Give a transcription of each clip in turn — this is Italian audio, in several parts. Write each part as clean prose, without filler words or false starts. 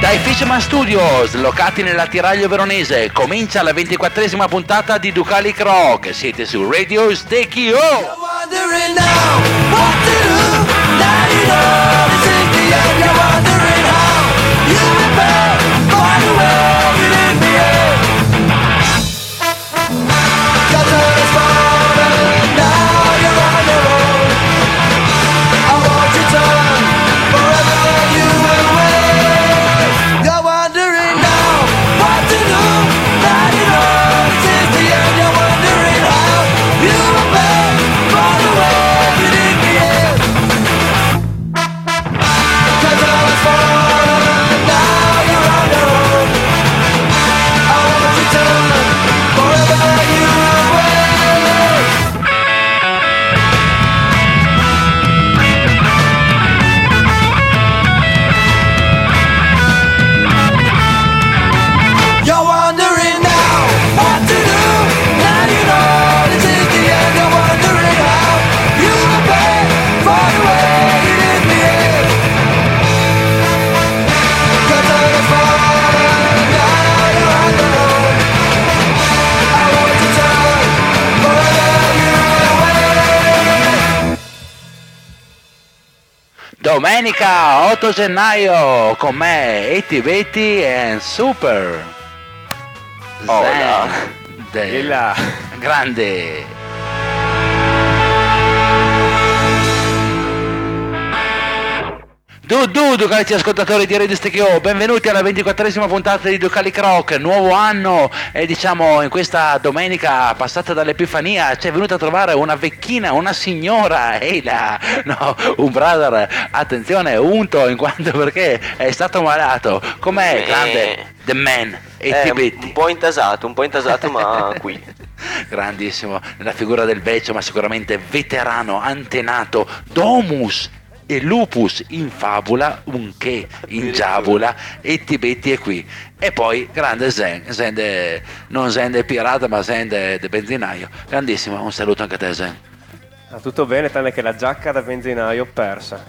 Dai Fisherman Studios, locati nell'attiraglio veronese, comincia la 24esima puntata di Ducalic Rock. Siete su Radio Stekio. Domenica 8 gennaio con me Eti Betty e Super Zen grande. Ducalici ascoltatori di Radio Stekio, benvenuti alla 24esima puntata di Ducalic Rock, nuovo anno e diciamo in questa domenica passata dall'Epifania ci è venuta a trovare una vecchina, una signora, un brother, attenzione, unto in quanto perché è stato malato, com'è grande, the man, un po' intasato ma qui. Grandissimo, nella figura del vecchio ma sicuramente veterano, antenato, domus e lupus in fabula, un che in giabula e Tibetti è qui. E poi grande Zen non Zen del pirata ma Zen del benzinaio. Grandissimo, un saluto anche a te Zen. Tutto bene, tranne che la giacca da benzinaio persa.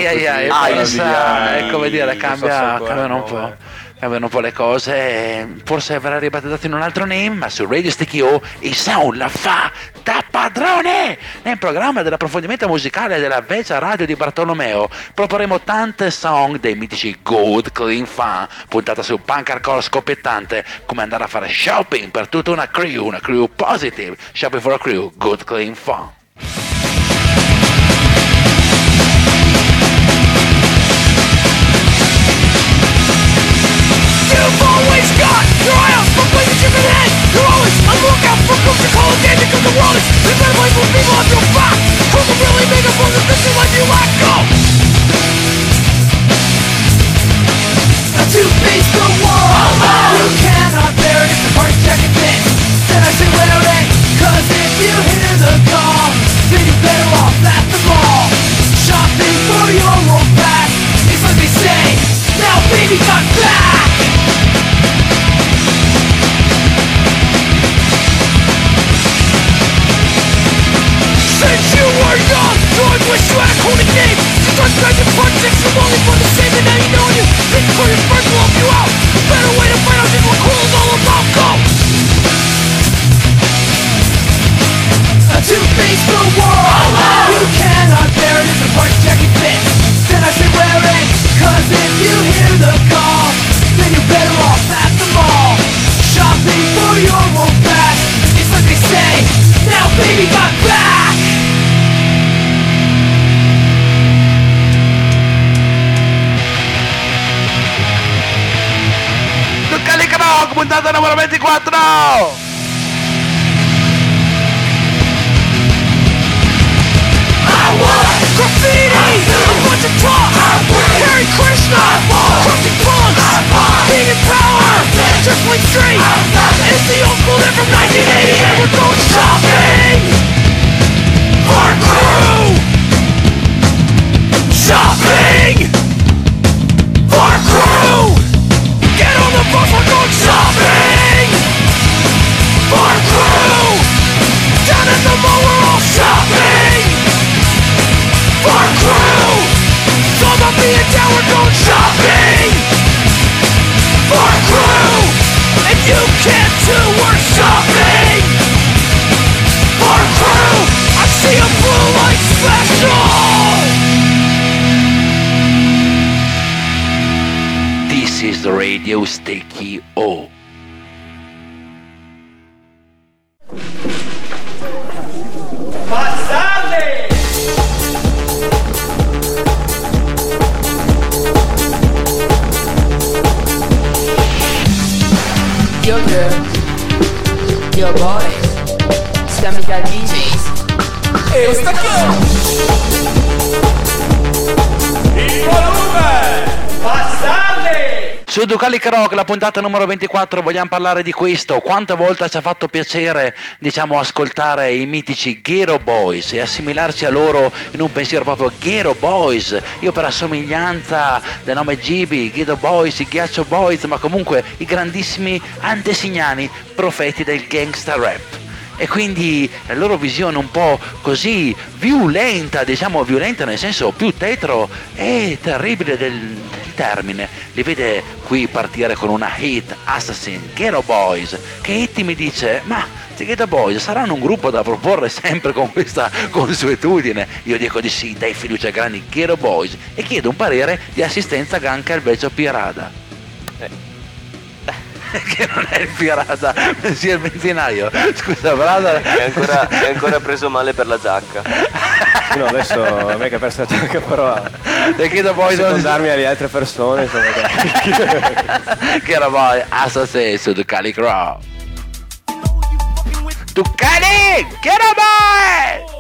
È come dire, cambiano un po' le cose, forse avrà ribattezzato in un altro name, ma su Radio Stekio il sound la fa da padrone. Nel programma dell'approfondimento musicale della vecchia radio di Bartolomeo proporremo tante song dei mitici Good Clean Fun, puntata sul punk hardcore scoppiettante, come andare a fare shopping per tutta una crew positive, shopping for a crew, Good Clean Fun. You've always got your eye out for places you've been in. You're always on the lookout for groups to call a game because the world is a better place with people on your back. Who can really make a focus this is life you let go? A two-faced the world you cannot bear it if the party jacket fits. Then I say wear it, cause if you hear the call, then you're better off at the mall. Shopping for your old back, it's like they say, now baby got back. Since you were young, you always wish you had a coded name. Since I'm trying to projects, you're only for the same. And now you know you think for your friends will help you out. A better way to find out just what cool is all about. Go! A two-faced the world you cannot bear it if the party jacket fits. Then I say wear it, cause if you hear the call, then you're better off at the mall. Shopping for your old back, it's like they say, now baby got back. Ducalic Rock, puntata numero 24! Graffiti, a bunch of talk, Hare Krishna, crushing punks, being in power, just like street, it's the old school hit from 1980 and we're going shopping, our crew, shopping, our crew, get on the bus, we're going shopping, our crew, down at the mall we're all shopping. Our crew, some of me and down, we're going shopping. for crew, and you can't do worth shopping. For crew, I see a blue light special. This is the Radio Sticky O. Yo girls, yo boys, sta mica DJs. E sta il volume, bastardi! Su Ducalic Rock, la puntata numero 24, vogliamo parlare di questo. Quante volte ci ha fatto piacere, ascoltare i mitici Ghetto Boys e assimilarci a loro in un pensiero proprio Ghetto Boys. Io per assomiglianza del nome Gibi, Ghetto Boys, i Ghiaccio Boys, ma comunque i grandissimi antesignani profeti del gangsta rap. E quindi la loro visione un po' così violenta, violenta nel senso più tetro e terribile del termine, li vede qui partire con una hit, Assassin, Ghetto Boys, che Hit mi dice, ma i Ghetto Boys saranno un gruppo da proporre sempre con questa consuetudine? Io dico di sì, dai fiducia ai grandi Ghetto Boys e chiedo un parere di assistenza Ganca il vecchio Pirada. Che non è il Pirata, sia il benzinaio. Scusa, Pirata. È ancora preso male per la giacca. No, adesso a me che ha perso la giacca, però perché dopo poi secondarmi alle altre persone, insomma, che era poi Assassin su Ducalic Rock. Ducalic, get up, boy!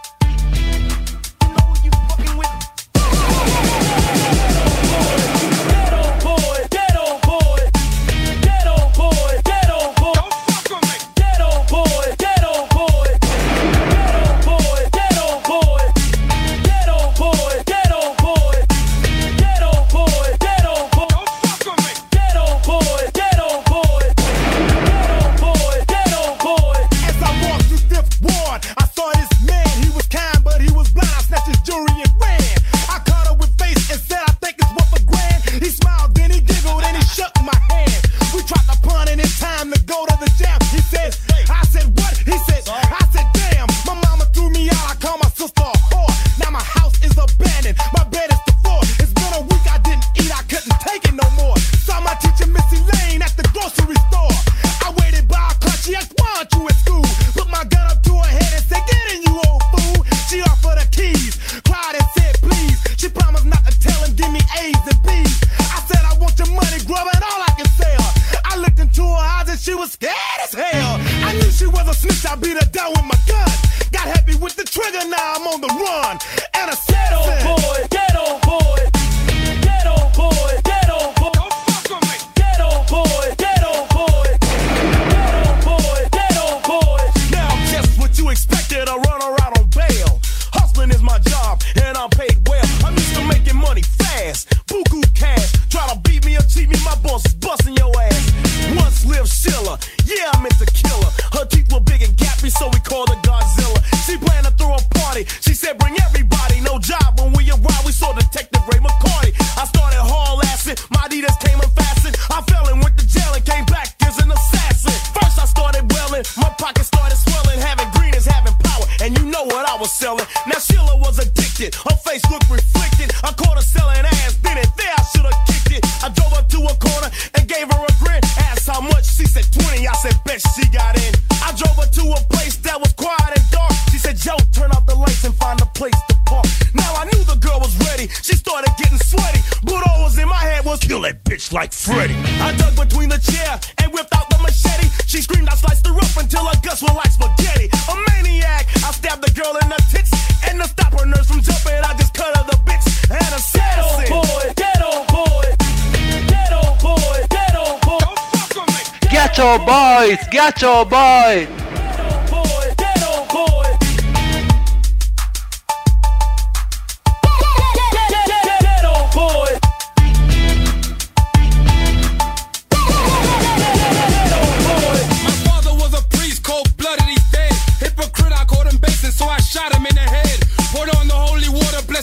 Ghiaccio Boy!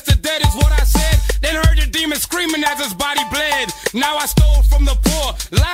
Now I stole from the poor.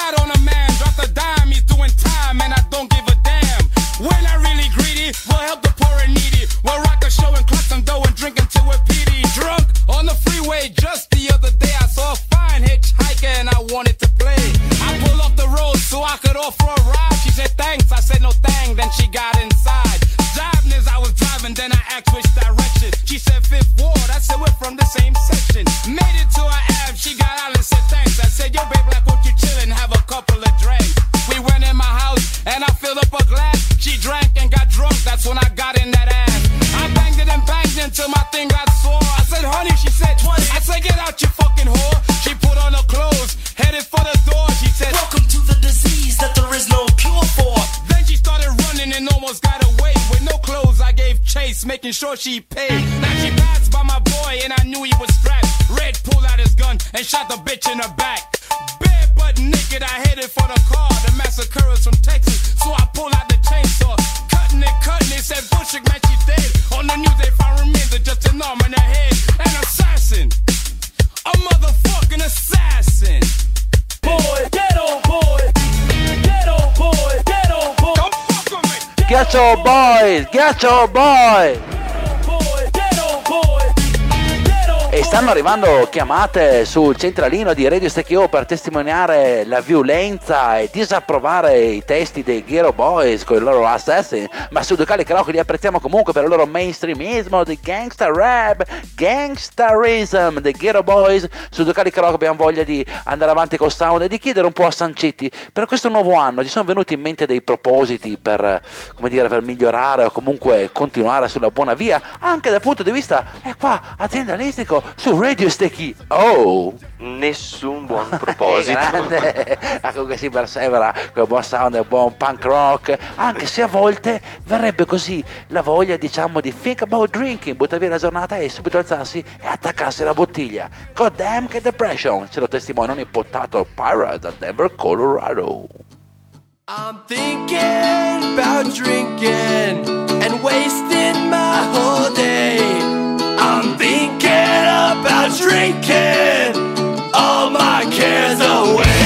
making sure she paid. Now she passed by my boy and I knew he was strapped. Red pulled out his gun and shot the bitch in the back. Bare butt naked, I headed for the car. The massacre is from Texas, so I pulled out the chainsaw. Cutting it, said Bushwick, man, she dead. On the news they found remains of just an arm and a head. An assassin, a motherfucking assassin. Boy, ghetto boy, ghetto boy, ghetto boy. Come fuck with me. Ghetto Boys, Ghetto Boy! E stanno arrivando chiamate sul centralino di Radio Stecchio per testimoniare la violenza e disapprovare i testi dei Ghetto Boys con i loro Assassin, ma su Ducali Karaoke li apprezziamo comunque per il loro mainstreamismo di gangsta rap, gangsterism dei Ghetto Boys. Su Ducali Karaoke abbiamo voglia di andare avanti col sound e di chiedere un po' a Sancetti per questo nuovo anno. Ci sono venuti in mente dei propositi per, come dire, per migliorare o comunque continuare sulla buona via, anche dal punto di vista qua aziendalistico su Radio Stecchi. Oh, Nessun buon proposito. grande. Comunque si persevera con il buon sound e il buon punk rock, anche se a volte verrebbe così la voglia, diciamo, di think about drinking, buttare via la giornata e subito alzarsi e attaccarsi la bottiglia. God damn che depression, ce lo testimonia un impotato Pirate da Denver, Colorado. I'm thinking about drinking and wasting my whole day. I'm thinking about drinking all my cares away.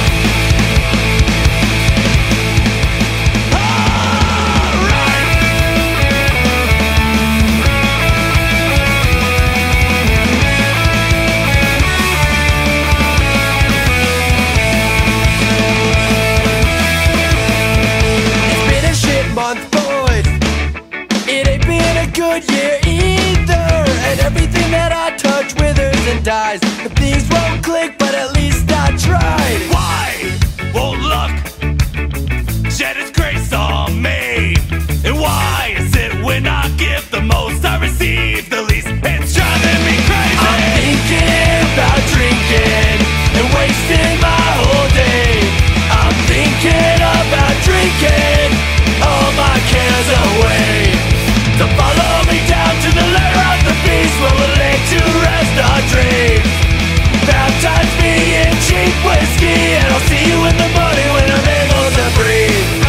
Good year either, and everything that I touch withers and dies. The things won't click, but at least I tried. Why won't luck shed its grace on me? And why is it when I give the most I receive the least? It's driving me crazy. I'm thinking about drinking and wasting my whole day. I'm thinking about drinking all my cares away. So follow me down to the lair of the beast, where we'll lay to rest our dreams. Baptize me in cheap whiskey, and I'll see you in the morning when I'm able to breathe.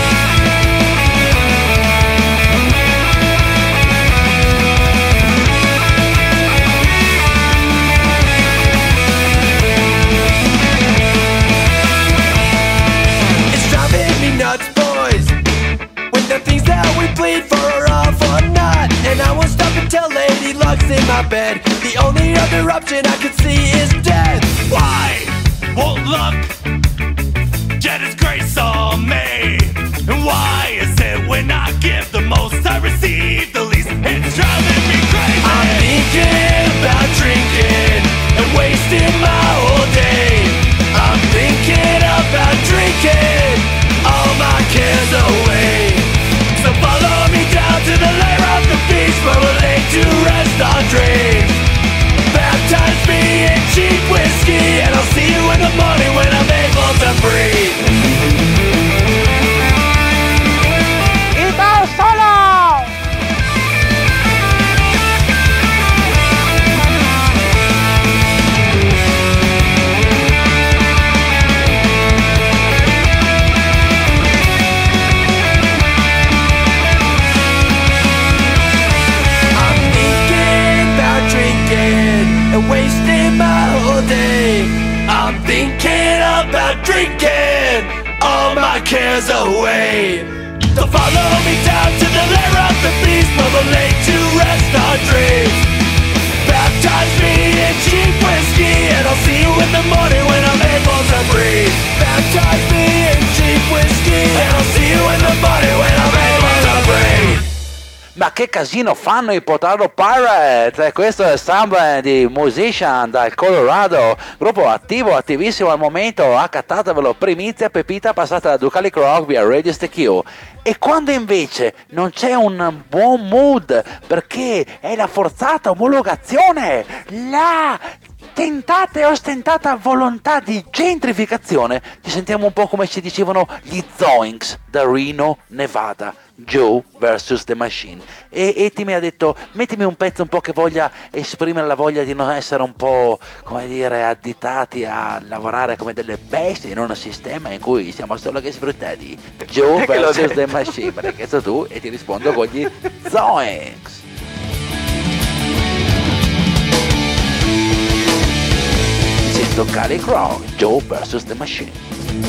It's driving me nuts, boys, when the things that we bleed for are all for naught. And I won't stop until Lady Luck's in my bed. The only other option I could see is death. Why won't luck get its grace on me? And why is it when I give the most I receive the least? It's driving me crazy. I'm thinking about drinking and wasting my whole day. I'm thinking about drinking all my cares away. So follow me down to the lair of the beast, where we'll lay to rest our dreams. Baptize me in cheap whiskey, and I'll see you in the morning when I'm able to breathe. And wasting my whole day. I'm thinking about drinking all my cares away. So follow me down to the lair of the beast, where we'll lay to rest our dreams. Baptize me in cheap whiskey, and I'll see you in the morning when I'm able to breathe. Baptize me in cheap whiskey, and I'll see you in the morning when I'm able to breathe. Ma che casino fanno i Potato Pirate? Questo è il sound di Musician dal Colorado, gruppo attivo, attivissimo al momento. Accattatevelo, primizia pepita passata da Ducali Croc via Radio Stecchio. E quando invece non c'è un buon mood perché è la forzata omologazione, la tentata e ostentata volontà di gentrificazione, ci sentiamo un po' come ci dicevano gli Zoinks da Reno, Nevada. Joe vs The Machine. E ti mi ha detto: mettimi un pezzo un po' che voglia esprimere la voglia di non essere un po', come dire, additati a lavorare come delle bestie in un sistema in cui siamo solo che sfruttati. Joe vs The Machine, perché sei tu, e ti rispondo con gli Zoinks. Sento Cali Crow, Joe vs The Machine.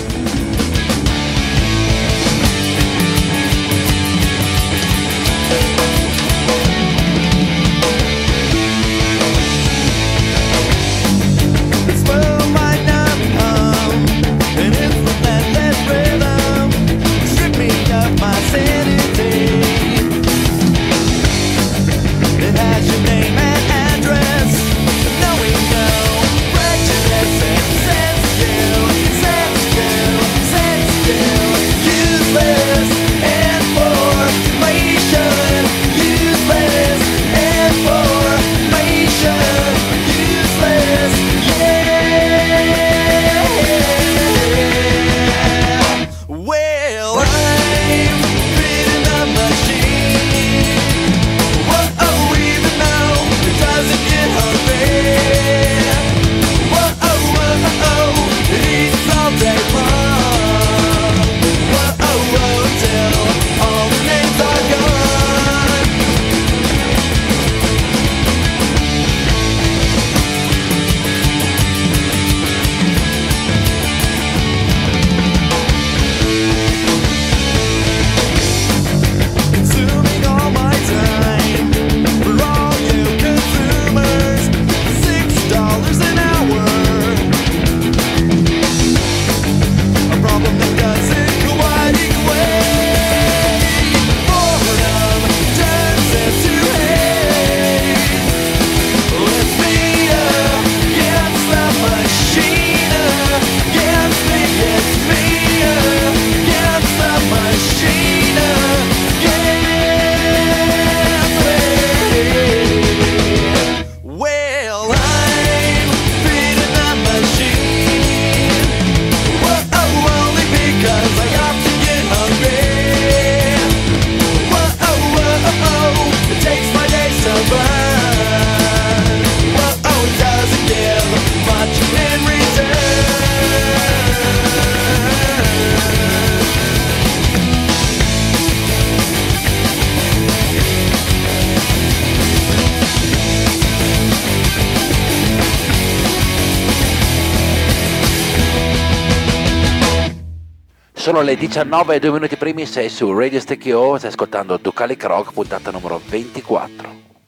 Sono le 19 e 2 minuti primi, sei su Radio Stecchio, stai ascoltando Ducalic Rock, puntata numero 24.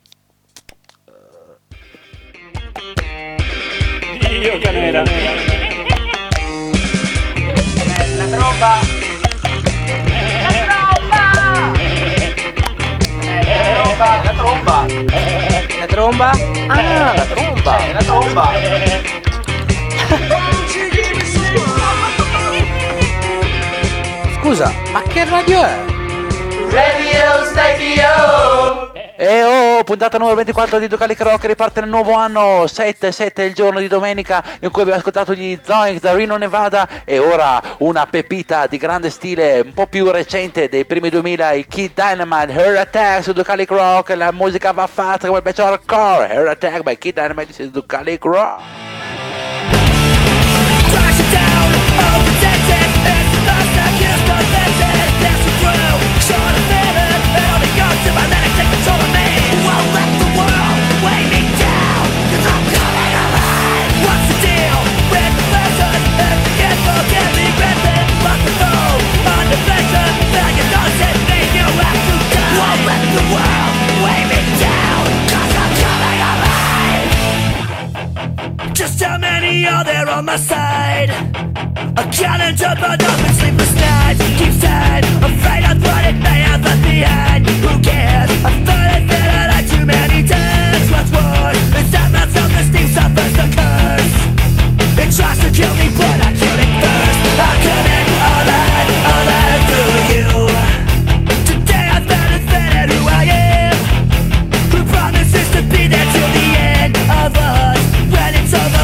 Dio canera. La tromba. La tromba. La tromba? Ah, la tromba. La tromba. Scusa, ma che radio è? Radio Stecchio! E puntata numero 24 di Ducalic Rock, riparte nel nuovo anno, 7-7 il giorno di domenica in cui abbiamo ascoltato gli Zoinks da Reno, Nevada, e ora una pepita di grande stile un po' più recente dei primi 2000, il Kid Dynamite, Heart Attack su Ducalic Rock. La musica va fatta come il pezzo hardcore, Heart Attack by Kid Dynamite su Ducalic Rock. Just how many are there on my side? I can't jump on up and sleepless nights. Keep time, afraid of what it may have left behind. Who cares? I've thought it better like too many times. What's worse is that my self-esteem suffers the curse. It tries to kill me, but I kill it first. I commit all that to you. Today I found it's better who I am. Who promises to be there till the end of us. When it's over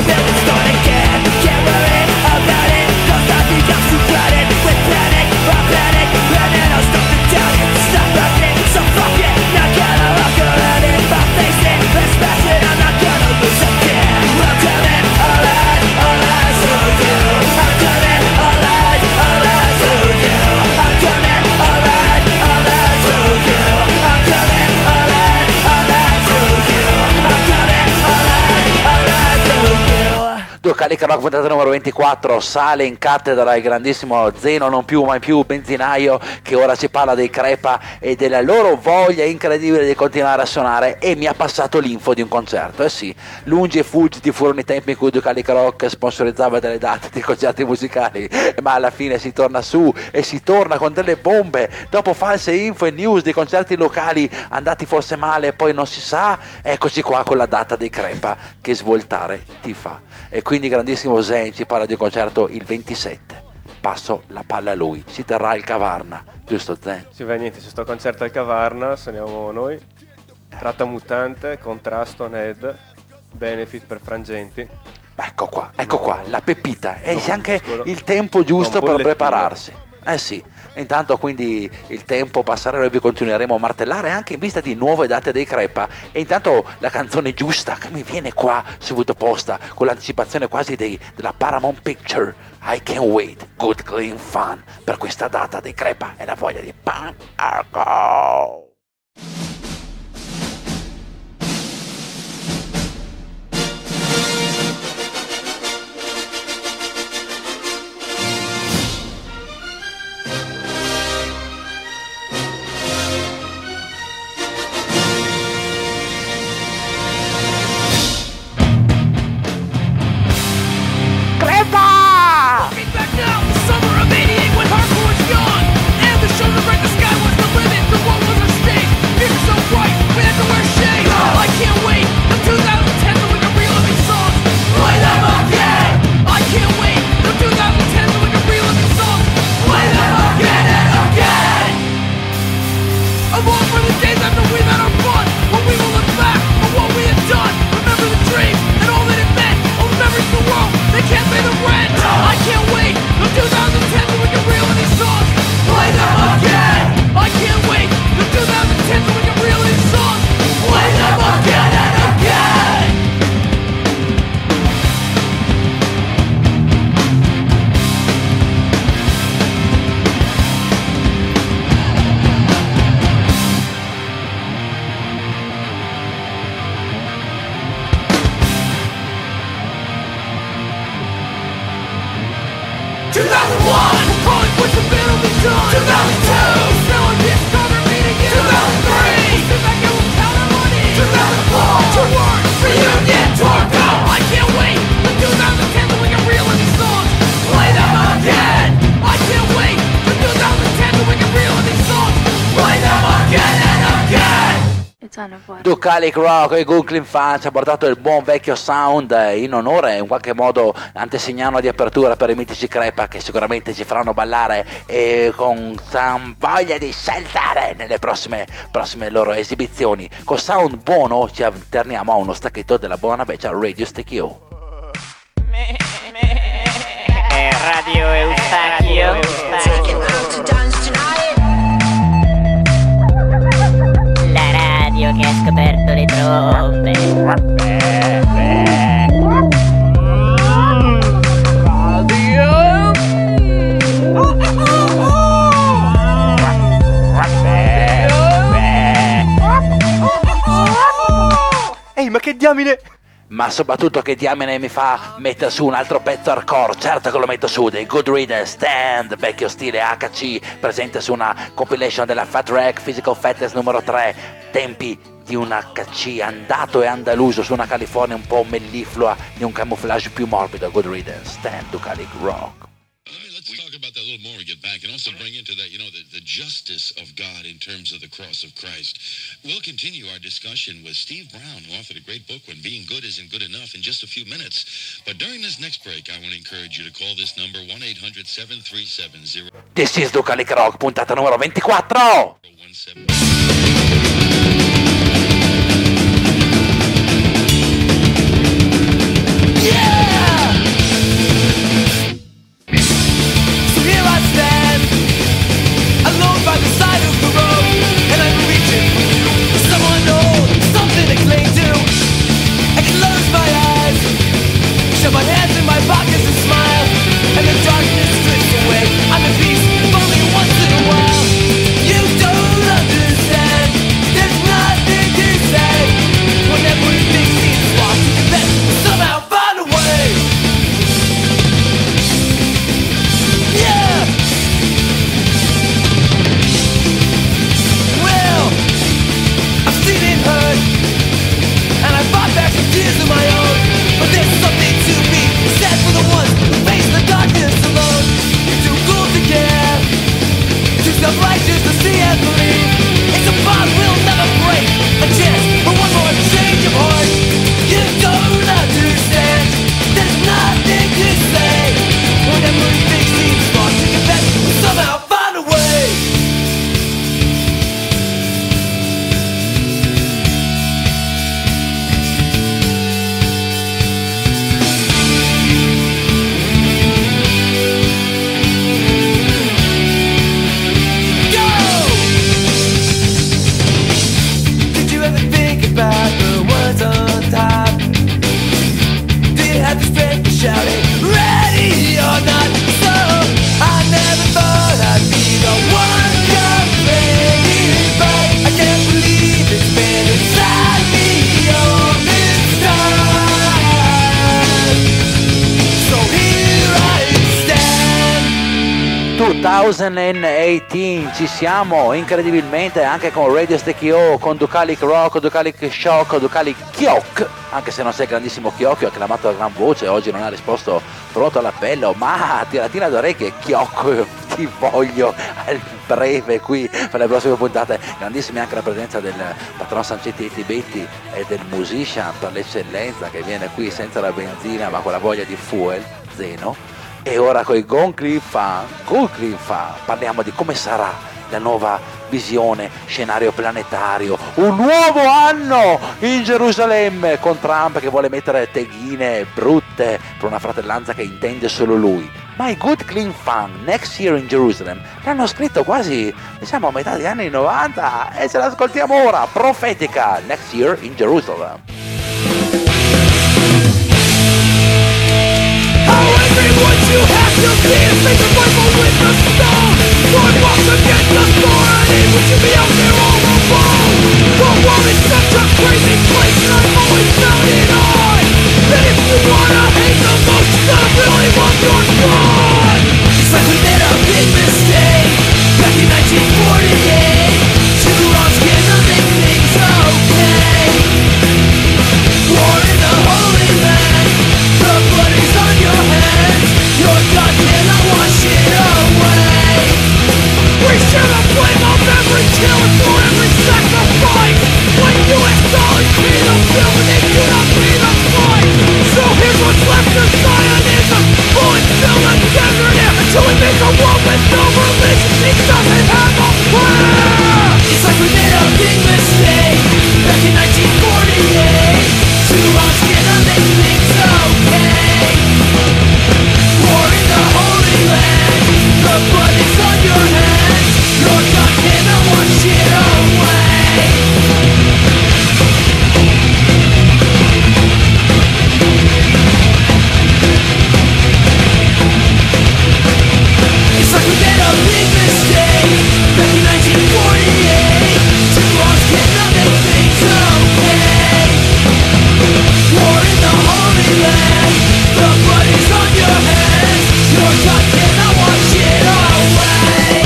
Calica Rock, puntata numero 24, sale in cattedra il grandissimo Zeno, non più mai più benzinaio, che ora ci parla dei Crepa e della loro voglia incredibile di continuare a suonare, e mi ha passato l'info di un concerto. Sì, lungi e fuggiti furono i tempi in cui Calica Rock sponsorizzava delle date di concerti musicali, ma alla fine si torna su e si torna con delle bombe, dopo false info e news di concerti locali andati forse male e poi non si sa. Eccoci qua con la data dei Crepa che svoltare ti fa. E quindi grandissimo Zen ci parla di un concerto il 27. Passo la palla a lui, si terrà il Cavarna, giusto Zen? Sì, beh, niente, c'è sto concerto al Cavarna, suoniamo noi, Tratta Mutante, Contrasto, Ned, Benefit per Frangenti. Ecco qua, la pepita, e c'è anche il tempo giusto per prepararsi. Sì, intanto quindi il tempo passerà e vi continueremo a martellare anche in vista di nuove date dei Crepa, e intanto la canzone giusta che mi viene qua subito posta con l'anticipazione quasi della Paramount Picture, I Can't Wait, Good Clean Fun, per questa data dei Crepa e la voglia di punk hardcore. Calica Rock e Good Clean Fun ci ha portato il buon vecchio sound in onore, in qualche modo antesignano di apertura per i mitici Crepa, che sicuramente ci faranno ballare e con voglia di saltare nelle prossime loro esibizioni. Con sound buono ci alterniamo a uno stacchetto della buona vecchia Radio Stecchio. Radio Eustachio. Che ha scoperto le trombe. Ehi, ma che diamine! Ma soprattutto che diamine mi fa mettere su un altro pezzo hardcore. Certo che lo metto su, dei Good Riddance, Stand, vecchio stile HC, presente su una compilation della Fat Wreck Physical Fatness numero 3, tempi di un HC andato e andaluso su una California un po' melliflua, di un camouflage più morbido. Good Riddance, Stand, Calica Rock. About that a little more to get back, and also bring into that, the justice of God in terms of the cross of Christ. We'll continue our discussion with Steve Brown, who authored a great book, When Being Good Isn't Good Enough, in just a few minutes. But during this next break, I want to encourage you to call this number, 1-800-737-0. This is Calica Rock, puntata numero 24! By the side of the road, and I'm reaching for someone old, something to cling to. I close my eyes, shove my hands in my pockets and smile, and the darkness drifts away. I'm at peace, only once in a while. You don't understand. shouting, ready or not. So I never thought I'd be the one complaining, but I can't believe it's been inside me all this time. So here I stand. 2018, ci siamo incredibilmente anche con Radio Stekio, con Ducalic Rock, Ducalic Shock, Ducalic Chiok, anche se non sei grandissimo Chiocchio, ha chiamato a gran voce, oggi non ha risposto pronto all'appello, ma tiratina d'orecchie, Chiocco, ti voglio al breve qui per le prossime puntate. Grandissima anche la presenza del patrono Sancetti e Tibetti e del musician per l'eccellenza che viene qui senza la benzina ma con la voglia di fuel, Zeno. E ora con i Good Clean Fun parliamo di come sarà la nuova visione, scenario planetario, un nuovo anno in Gerusalemme con Trump che vuole mettere teghine brutte per una fratellanza che intende solo lui. Ma i Good Clean Fun Next Year in Jerusalem l'hanno scritto quasi, diciamo, a metà degli anni 90 e ce l'ascoltiamo ora, profetica, Next Year in Jerusalem. What you have to be is make the Bible with the stone. Lord walks against authority. Would you be out there all alone? The world is such a crazy place, and I've always found it odd that if you wanna hate the most, you gotta really want your God. It's like we made a big mistake back in 1948. Two wrongs cannot make things okay. War in the Holy Land, the blood is on your hands. Your God cannot wash it away. We share the blame of every kill for every sacrifice. When U.S. dollars pay the bill and they do not pay the price. So here's what's left of Zionism. Bullets fill the desert air until we make a world with no religion. It doesn't have a prayer. It's like we made a big mistake back in 1948. Two wrongs cannot make things okay. War in the Holy Land, the blood is on your hands. Your God cannot wash it away. It's like we made a big mistake back in 1948. Two wrongs cannot make things okay. War in the Holy Land, the blood is on your hands. Your God cannot wash it away.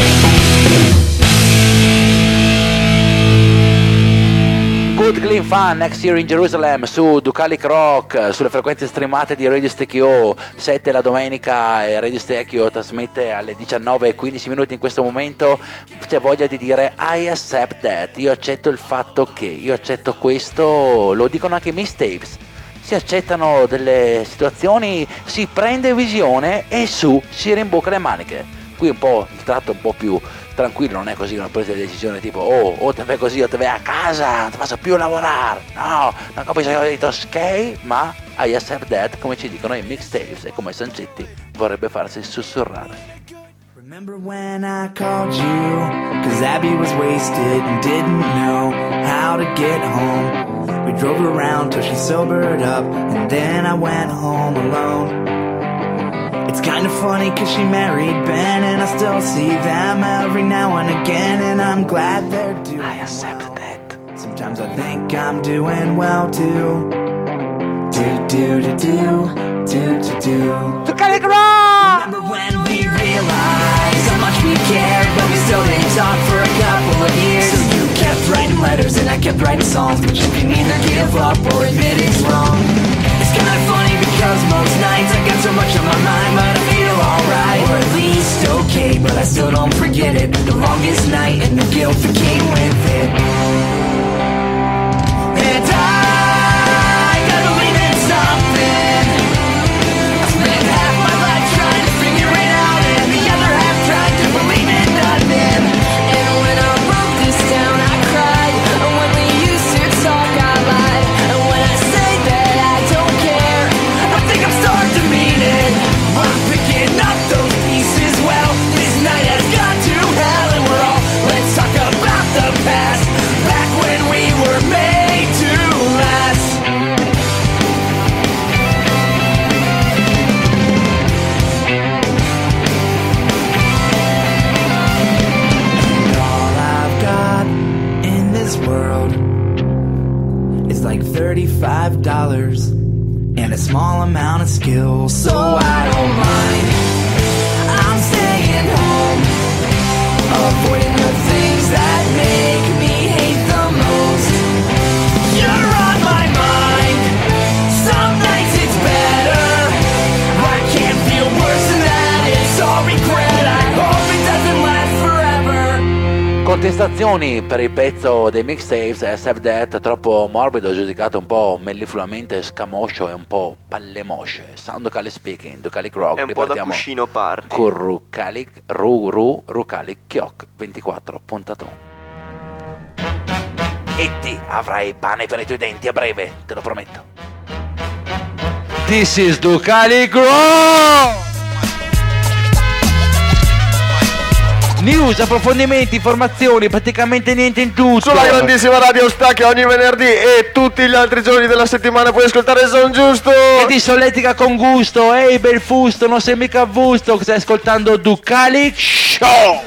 Good Clean Fun Next Year in Jerusalem su Ducalic Rock, sulle frequenze streamate di Radio Stekio, 7 la domenica, e Radio Stekio trasmette alle 19:15 in questo momento. C'è voglia di dire I accept that, io accetto il fatto che, io accetto questo, lo dicono anche i mixtapes. Si accettano delle situazioni, si prende visione e si rimbocca le maniche. Qui un po' il tratto un po' più tranquillo, non è così una presa di decisione tipo o te vai così o te vai a casa, non ti faccio più lavorare, no, non capisco che ho detto skate, ma I accept that, come ci dicono i mixtapes e come Sancetti vorrebbe farsi sussurrare. Remember when I called you, cause Abby was wasted and didn't know how to get home. We drove around till she sobered up, and then I went home alone. It's kinda funny cause she married Ben, and I still see them every now and again, and I'm glad they're doing well. I accept that. Sometimes I think I'm doing well too. Remember when we realized how much we cared, but we still didn't talk for a couple of years. So you kept writing letters and I kept writing songs, but you can either give up or admit it's wrong. It's kinda funny because most nights I got so much on my mind, but I feel alright, or at least okay, but I still don't forget it. The longest night and the guilt that came with it. And I gotta believe in something. I spent half my life trying to figure it out, and the other half tried to believe in nothing. And when I wrote this down I cried, and when we used to talk I lied, and when I say that I don't care, I think I'm starting to mean it. I'm picking up those pieces well. This night has got to hell, and we're all, let's talk about the past. Back skills, so I don't mind. I'm staying home, avoiding the things that make me hate the most. You're on my mind, some nights it's better. I can't feel worse than that, it's all regret. I hope it doesn't last forever. Contestazioni per il pezzo dei mixtapes SF Death, troppo morbido, giudicato un po' mellifluamente scamoscio e un po' palle mosce. Sound Ducali speaking, Ducali Rock. È un po' da cuscino party. Con Rucalic Chiok 24 puntato. E ti avrai pane per i tuoi denti a breve, te lo prometto. This is Ducali Rock! News, approfondimenti, informazioni, praticamente niente in tutto. Sulla grandissima Radio Stacca ogni venerdì e tutti gli altri giorni della settimana puoi ascoltare Son Giusto. E ti solletica con gusto, ehi bel fusto, non sei mica avvusto, stai ascoltando Ducali Show.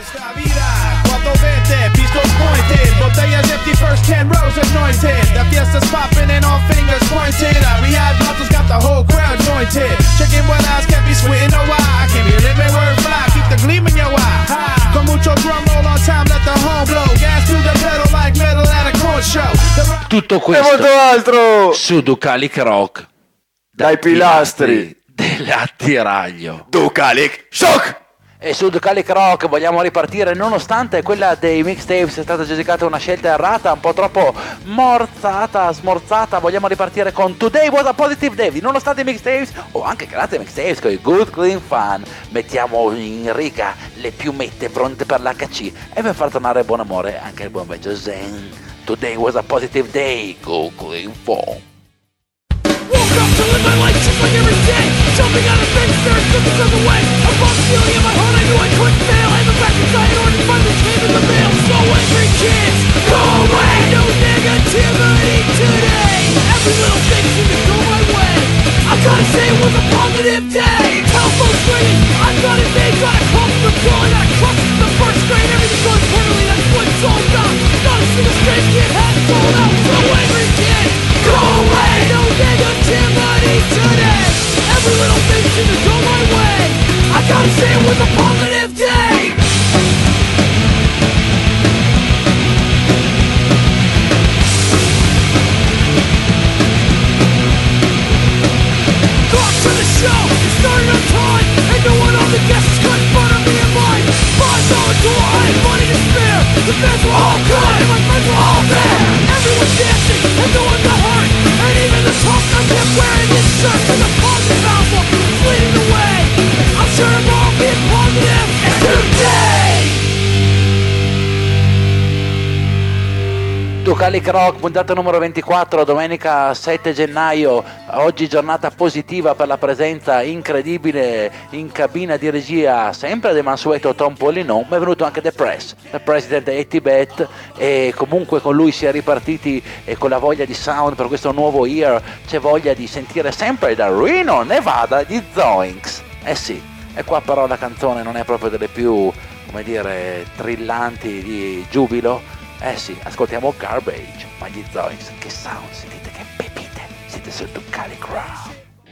Pistols pointed, botellas empty, first 10 rows anointed. The fiesta's popping and all fingers pointed. We have bottles, got the whole crowd jointed. Chicken what eyes can't be sweating no why. I can hear it, my word fly, keep the gleam in your eye. Con mucho drum roll on time, let the horn blow. Gas to the pedal like metal at a corn show. Tutto questo e molto altro su Ducali Rock. Dai pilastri dell'attiraglio. Ducali Shock. E su Ducali Rock vogliamo ripartire, nonostante quella dei mixtapes sia stata giudicata una scelta errata, un po' troppo smorzata, vogliamo ripartire con Today Was a Positive Day. Nonostante i mixtapes, o anche grazie ai mixtapes, con i Good Clean Fun, mettiamo in riga le piumette pronte per l'HC e per far tornare buon amore anche il buon vecchio Zen. Today Was a Positive Day, Good Clean Fun. Woke up to live my life just like every day. Jumping out of bed, staring 50 steps away. A bump feeling in my heart, I knew I couldn't fail. I have a back inside in order to finally came in the mail. So angry kids, go away. No negativity today. Every little thing seemed to go my way. I gotta say it was a positive day. Telephone ringing, I got his name. Got a call from the girl and I crossed the first grade. Everything's going perfectly, that's what it's all about. Not a single straight kid had it sold out. So angry kid, go away. No negativity today. Every little thing seemed to go my way. I gotta say it was a positive day. Got to the show, it started on time. And no one on the guests could butter me in line. $5 door, I had money to spare. The fans were all good and my friends were all there. Everyone's dancing and no one got hurt. And even the talker kept wearing his shirt. And the positive outlook was leading the way. I'm sure I'm all being positive today. Ducali Rock, puntata numero 24, domenica 7 gennaio, oggi giornata positiva per la presenza incredibile in cabina di regia, sempre del mansueto Tom Pollinon, ma è venuto anche The President e Tibet, e comunque con lui si è ripartiti e con la voglia di sound per questo nuovo year, c'è voglia di sentire sempre da Reno, Nevada, gli Zoinks. Eh sì, e qua però la canzone non è proprio delle più, come dire, trillanti di giubilo. Eh sì, ascoltiamo Garbage, ma gli Zoinks, che sound, sentite che pepite, siete su Ducali Rock.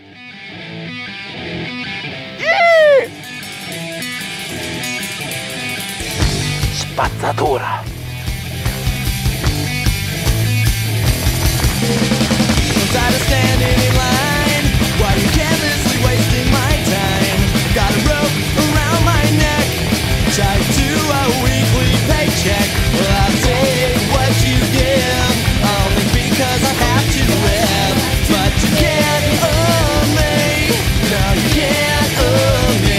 Spazzatura. Tired of standing in line while you're carelessly wasting my time. Got a rope around my neck, tied to a weekly paycheck. Well, I'll take what you give, only because I have to live. But you can't own me, no you can't own me.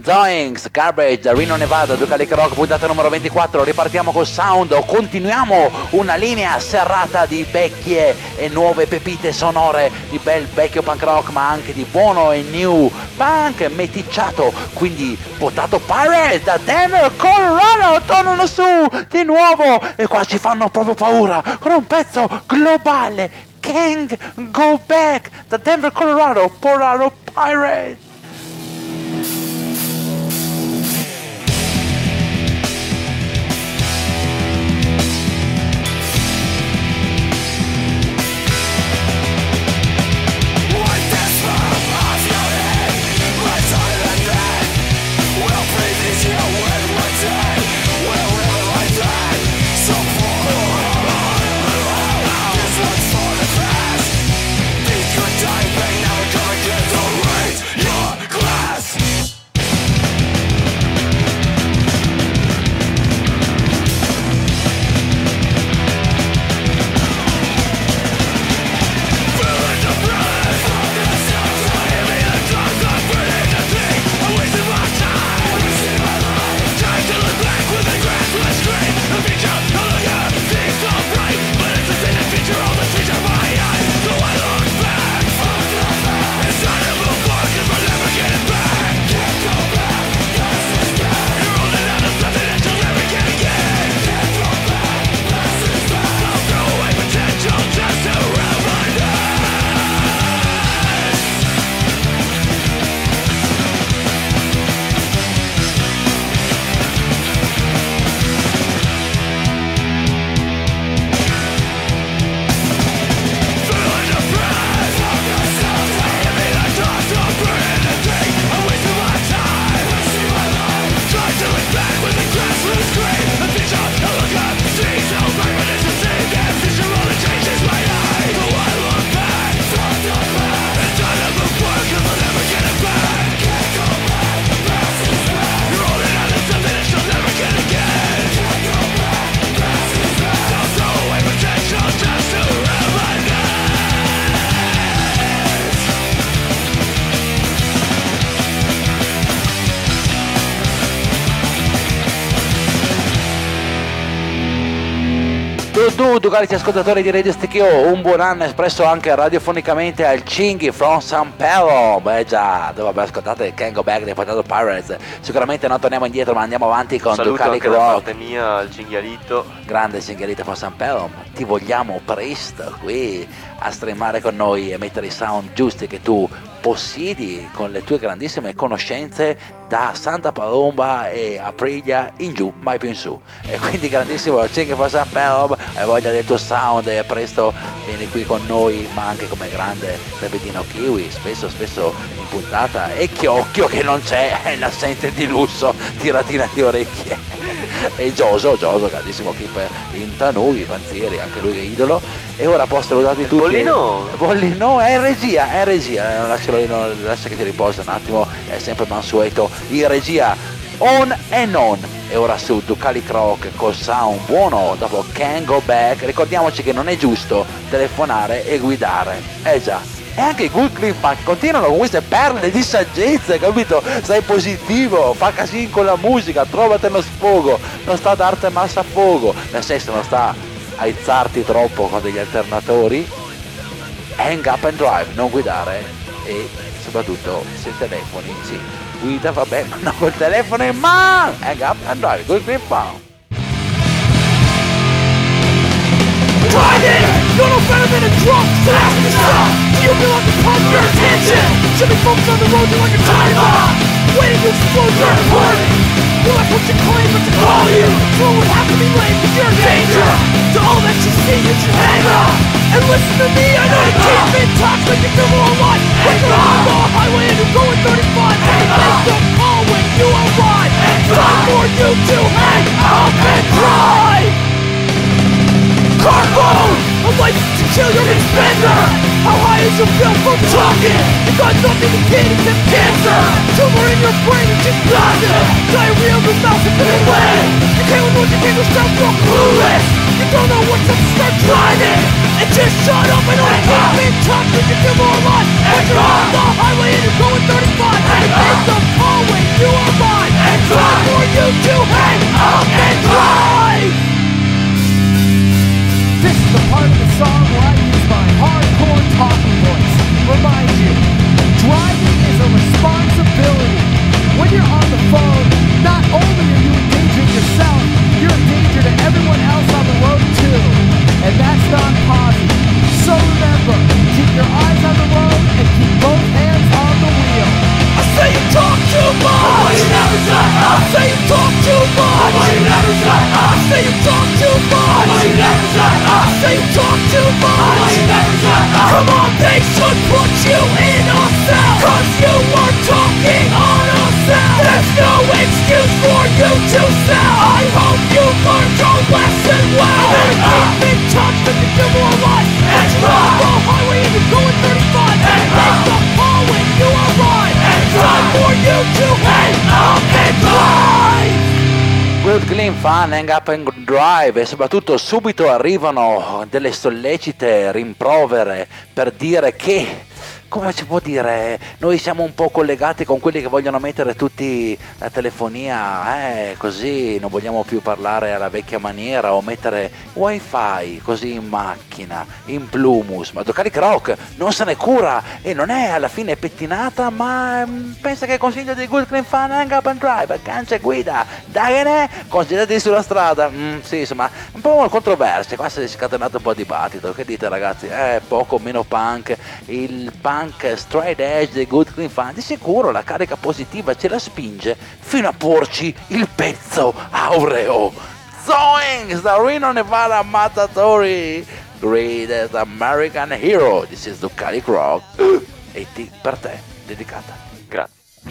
Zoinks, Garbage, da Reno Nevada, Ducalic Rock, puntata numero 24. Ripartiamo col sound, continuiamo una linea serrata di vecchie e nuove pepite sonore di bel vecchio punk rock, ma anche di buono e new punk meticciato. Quindi Potato Pirates da Denver, Colorado tornano su di nuovo e qua ci fanno proprio paura con un pezzo globale. Can't Go Back da Denver, Colorado, Potato Pirates. Cari ascoltatori di Radio Stecchio, un buon anno espresso anche radiofonicamente al Cinghi from San Pedro. Beh già, dove ascoltate Can't Go Back dei Potato Pirates. Sicuramente non torniamo indietro, ma andiamo avanti con Ducalic Rock. Da parte mia al Cinghialito. Grande Cinghialito from San Pedro. Ti vogliamo presto qui a streamare con noi e mettere i sound giusti che tu possiedi con le tue grandissime conoscenze da Santa Palomba e Aprilia in giù, mai più in su. E quindi grandissimo Cinghi from San Pedro, hai voglia del tuo sound e presto vieni qui con noi, ma anche come grande Repetino Kiwi, spesso in puntata, e Chiocchio che non c'è, è l'assente di lusso, tiratina di orecchie. E Gioso, grandissimo keeper in Tanugi, Panzieri, anche lui è idolo. E ora posso salutarvi tutti. Bollino è in regia, lascia che ti riposa un attimo, è sempre mansueto in regia, on e non. E ora su Ducalic Rock col sound buono dopo Can't Go Back. Ricordiamoci che non è giusto telefonare e guidare, già. E anche i Good Clean Funk continuano con queste perle di saggezza, capito? Stai positivo, fa casino con la musica, trovate uno sfogo, non sta a darti massa a fuoco, nel senso non sta a aizzarti troppo con degli alternatori. Hang up and drive, non guidare, e soprattutto se telefoni, sì, guida va bene, ma non col telefono in mano. Hang up and drive, Good Clean Funk. Driving, you're no better than a drunk, so ask yourself, do you feel like a pump your attention? Should be focused on the road, you're like a time bomb, waiting to explode your important. You like what you claim, but to call you, so would have to be late, cause you're in danger. To all that you see, you should hang up, and listen to me, I know you keep in touch, make you feel more alive. When you're on the highway and you're going 35, make the call when you arrive. Time for you to hang up and drive. Carbone, a license to kill your spender. How high is your bill from talking? You got nothing to gain except cancer. Tumor in your brain is just nothing. Diarrhea of your mouth is in the way. You can't know what you can't yourself, you're clueless. You don't know what's up, start driving. And just shut up and only keep in touch when you feel more alive. When you're on the highway and you're going 35, and you make the call when you arrive. you to hang up and drive. This is the part of the song where I use my hardcore talking voice. Remind you, driving is a responsibility. When you're on the phone, not only are you endangering yourself, you're a danger to everyone else on the road too. And that's not positive. So remember, keep your eyes on the road and keep both hands on the wheel. I say you talk too much, but you never shut up. I say you talk too much, but you never shut up. I say you talk too much, but you never shut up. I say you talk too much, but you never shut up. Come on, they should put you in a cell, 'cause you were talking on a cell. There's no excuse for you to sell. I hope you learned your lesson well. And keep in touch with the devil alive. And drive the highway if you're going 35. And make the call when you arrive. And time for you to hang up and drive. Good Clean Fun, Hang Up and Drive, e soprattutto subito arrivano delle sollecite rimprovere per dire che, come si può dire, noi siamo un po' collegati con quelli che vogliono mettere tutti la telefonia, così non vogliamo più parlare alla vecchia maniera o mettere wifi così in macchina, in Plumus. Ma Docalic Rock non se ne cura e non è alla fine pettinata, ma pensa che il consiglio di Good Clean Fun, Hang Up and Drive, cancia e guida, dai, consigliati sulla strada, sì, insomma, un po' controversia, qua si è scatenato un po' di dibattito, che dite ragazzi? Poco meno punk, il punk straight edge dei Good Clean Fun, di sicuro la carica positiva ce la spinge fino a porci il pezzo aureo. Zoing, da Reno Nevada Matatori, Greatest American Hero, this is Docalic Rock, e per te, dedicata. Grazie.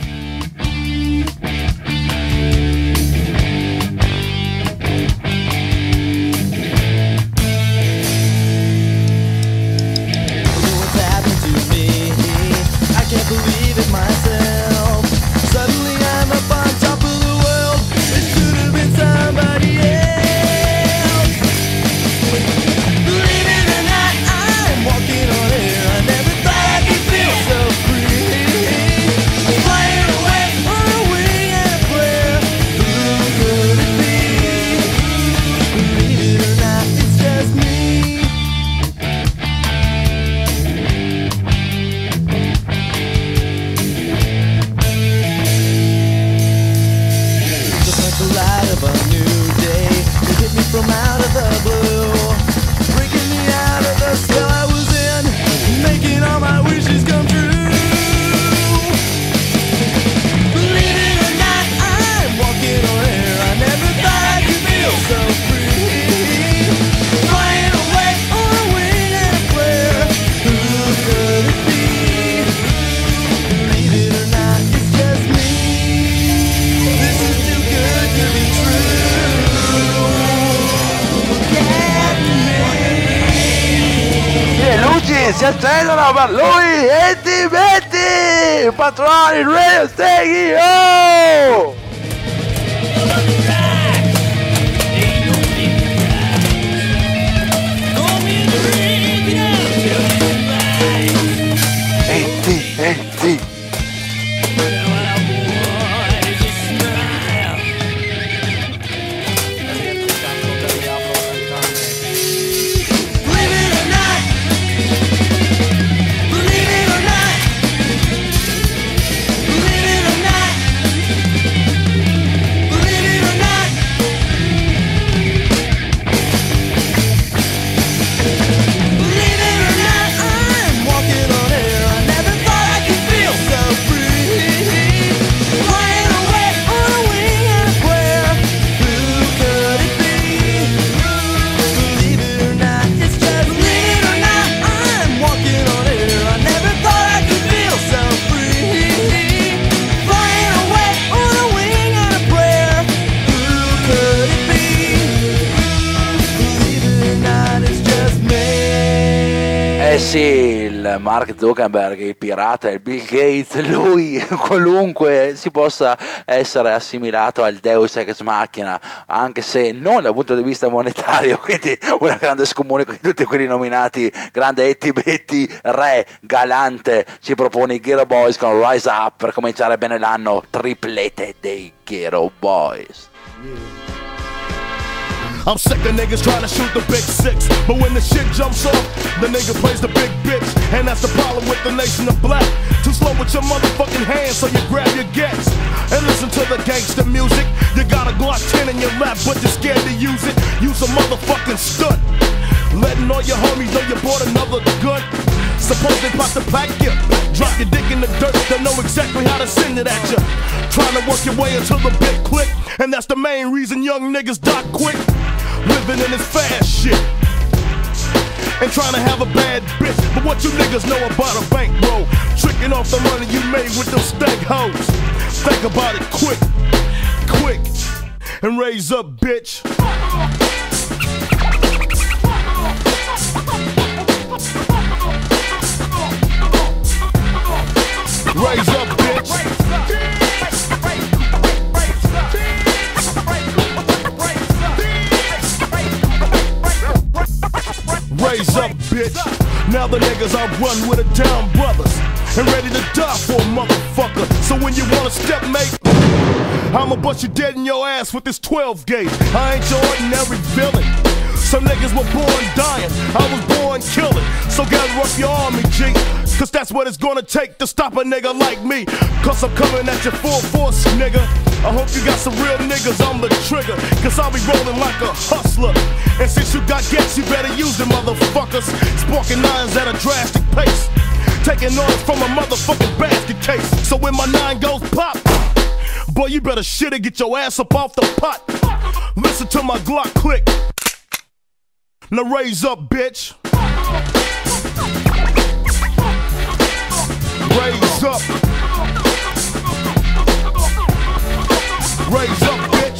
I can't believe it myself. Suddenly I'm up on top of the world. It should have been somebody else. Believe it or not, I'm walking on air. I never thought I could feel so free. Flying away on a wing and a prayer. Who could it be? Believe it or not, it's just me. From out of the blue, breaking me out of the spell I was in, making all my wishes come true. Believe it or not, I'm walking on air. I never thought I could feel so free. Flying away on a wing and a prayer. Who could it be? Believe it or not, it's just me. This is too good to be true. Le luci si accendono per lui e ti metti! Patroni, Radio Steghi, oh! E ti! Sì, il Mark Zuckerberg, il pirata, il Bill Gates, lui, qualunque si possa essere assimilato al Deus Ex Machina, anche se non dal punto di vista monetario, quindi una grande scomunica di tutti quelli nominati, grande Etti Betti, re, galante, ci propone i Ghetto Boys con Rise Up per cominciare bene l'anno, triplete dei Ghetto Boys. I'm sick of niggas trying to shoot the big six, but when the shit jumps off, the nigga plays the big bitch, and that's the problem with the nation of black. Too slow with your motherfucking hands, so you grab your gats and listen to the gangster music. You got a Glock 10 in your lap, but you're scared to use it. Use a motherfucking stunt, letting all your homies know you bought another gun. Suppose they pop the pack you, drop your dick in the dirt, they know exactly how to send it at you. Trying to work your way into the big click, and that's the main reason young niggas die quick. Living in this fast shit and trying to have a bad bitch. But what you niggas know about a bankroll? Tricking off the money you made with them stank hoes. Think about it quick, quick, and raise up, bitch. Raise up, bitch. Raise up, bitch. Now the niggas I run with are down brothers and ready to die for a motherfucker. So when you wanna step, mate, I'ma bust you dead in your ass with this 12 gauge. I ain't your ordinary villain. Some niggas were born dying, I was born killing. So gather up your army, G, cause that's what it's gonna take to stop a nigga like me. Cause I'm coming at you full force, nigga. I hope you got some real niggas on the trigger, cause I'll be rolling like a hustler. And since you got gas, you better use them motherfuckers. Sparking nines at a drastic pace, taking orders from a motherfucking basket case. So when my 9 goes pop, boy, you better shit and get your ass up off the pot. Listen to my Glock click. Now raise up, bitch. Raise up. Raise up, bitch.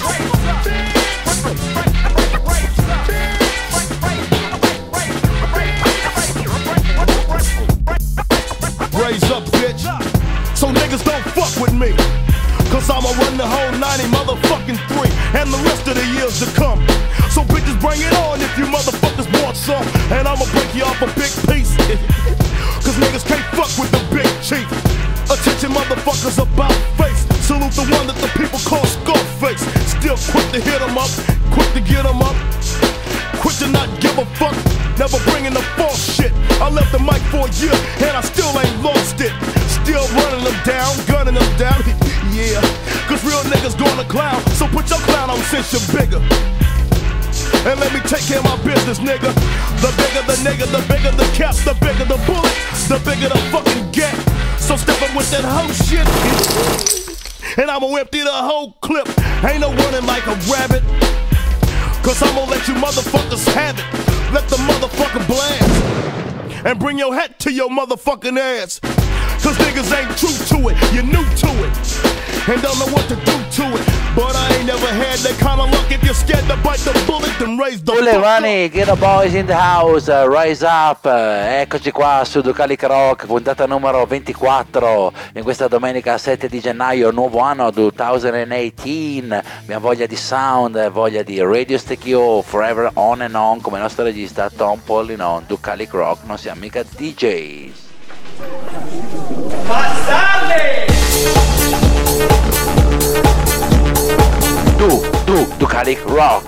Raise up, bitch. So niggas don't fuck with me, cause I'ma run the whole 90 motherfucking 3 and the rest of the years to come. So bitches bring it on if you motherfuckers want some, and I'ma break you off a big piece. Cause niggas can't fuck with the big chief. Attention motherfuckers about face. Salute the one that the people call Scarface. Still quick to hit 'em up, quick to get 'em up, quick to not give a fuck. Never bringing the false shit. I left the mic for a year and I still ain't lost it. Still running them down, gunning them down. Yeah, cause real niggas gonna clown. So put your clown on since you're bigger. And let me take care of my business, nigga. The bigger the nigga, the bigger the cap, the bigger the bullet, the bigger the fucking get. So step up with that whole shit, and I'ma empty the whole clip. Ain't no running like a rabbit, cause I'ma let you motherfuckers have it. Let the motherfucker blast, and bring your hat to your motherfucking ass. Cause niggas ain't true to it, you're new to it, and don't know what to do to it. But I ain't never had that kind of luck. If you're scared to bite the bullet, then raise the Sulle mani, Ghetto Boys in the house, Rise Up, eccoci qua su Ducalic Rock, puntata numero 24, in questa domenica 7 di gennaio, nuovo anno 2018, abbiamo voglia di sound, voglia di Radio Stekio, Forever On and On, come il nostro regista Tom Pollinon, Ducalic Rock, non siamo mica DJs. Bastardi! Ducalic Rock.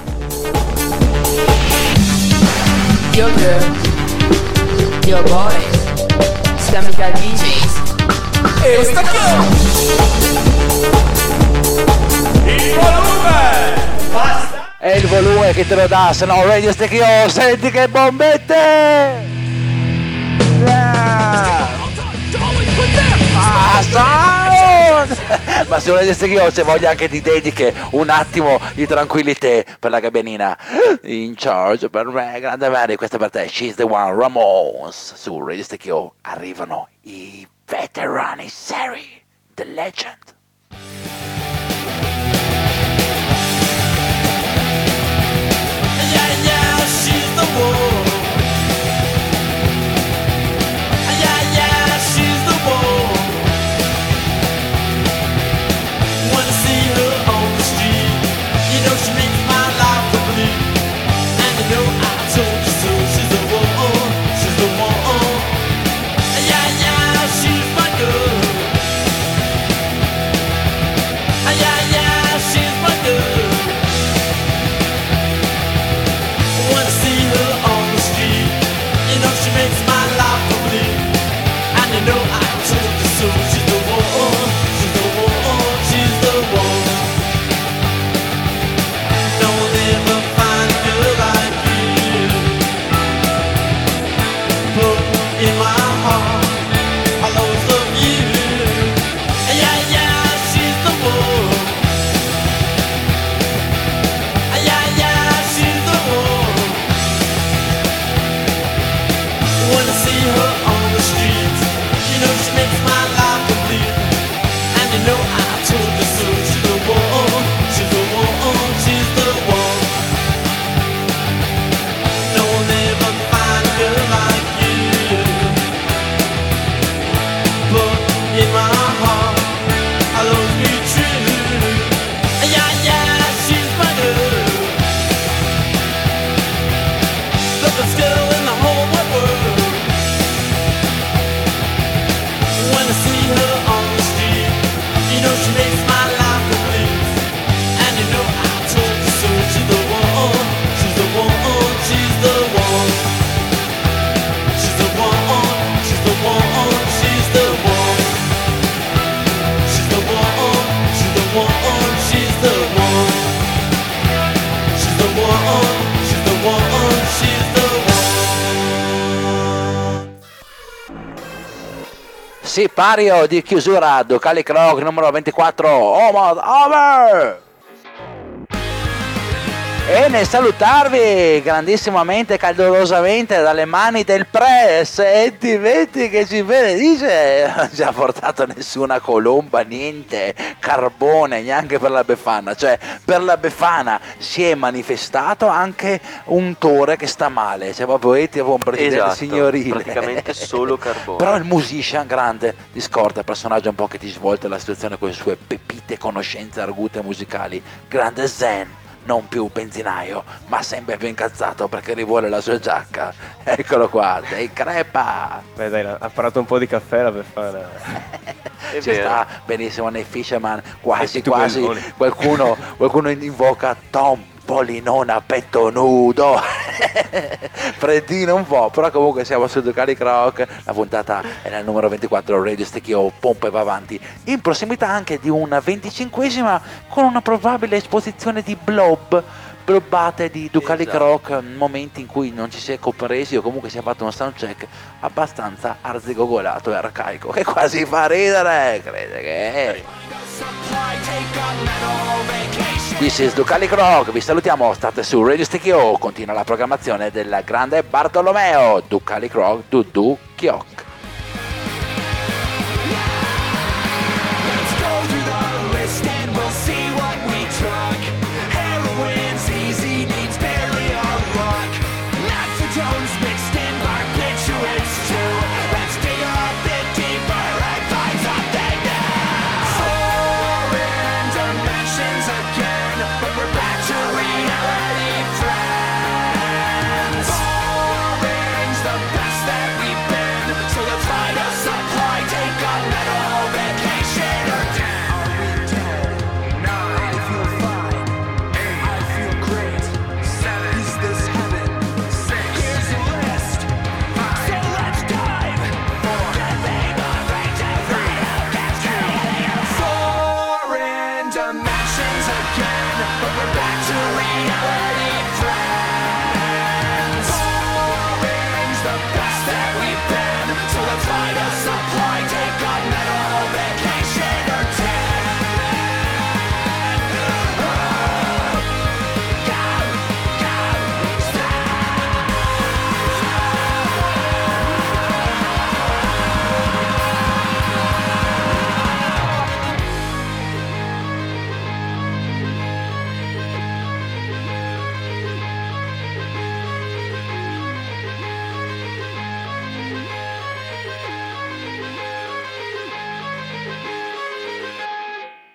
Yo girls, yo boys, stiamo da DJs. E sta qui! Il volume! Basta! È il volume che te lo dà, se no Radio Stekio, senti che bombette! Ma se volete seguire, se voglio anche di dediche, un attimo di tranquillità per la gabbianina in charge per me, grande Mary, questa per te, She's the One, Ramones. Su Radio Stekio arrivano i veterani seri, The Legend. Yeah, she's the one. Yeah, sipario di chiusura, Ducali Croc numero 24, Almost Over. E nel salutarvi grandissimamente, calorosamente dalle mani del press, sentimenti che ci benedice, non ci ha portato nessuna colomba, niente, carbone, neanche per la Befana, cioè per la Befana si è manifestato anche un Tore che sta male, cioè proprio un presidente Esatto, signorile. praticamente solo carbone. Però il musician grande di Scorta, personaggio un po' che ti svolta la situazione con le sue pepite conoscenze argute musicali, grande zen. Non più benzinaio, ma sempre più incazzato perché rivuole la sua giacca. Eccolo qua, dei crepa. Beh dai, ha parato un po' di caffè la Befana. Ci sta benissimo nei Fisherman, quasi tu quasi bellone. qualcuno invoca Tom Polinone a petto nudo. Freddino un po', però comunque siamo su Ducali Croc, la puntata è nel numero 24, Radio Stecchio pompa e va avanti, in prossimità anche di una 25esima con una probabile esposizione di blobbate di Ducali Croc, momenti in cui non ci si è compresi o comunque si è fatto uno soundcheck abbastanza arzigogolato e arcaico che quasi fa ridere, crede che This is Ducali Croc, vi salutiamo, state su Radio Stecchio, continua la programmazione del grande Bartolomeo, Ducali Croc, Dudu Chiocc.